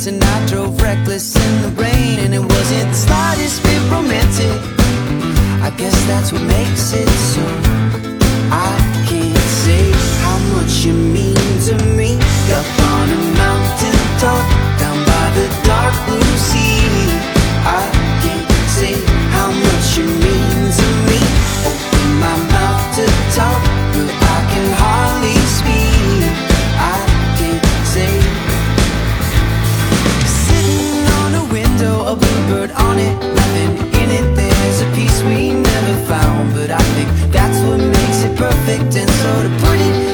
chance, and I drove reckless in the rain, and it wasn't the slightest bit romantic. I guess that's what makes it so. I can't say how much you mean to me. Up on a mountain top, down by the dark blue sea. I can't say how much you mean to me. Open my mouth to talk, but I can hardly speak. I can't say. Sitting on a window, a bluebird on it, nothing in it. There's a piece we never found, but I think that's what makes it perfect. And so to put it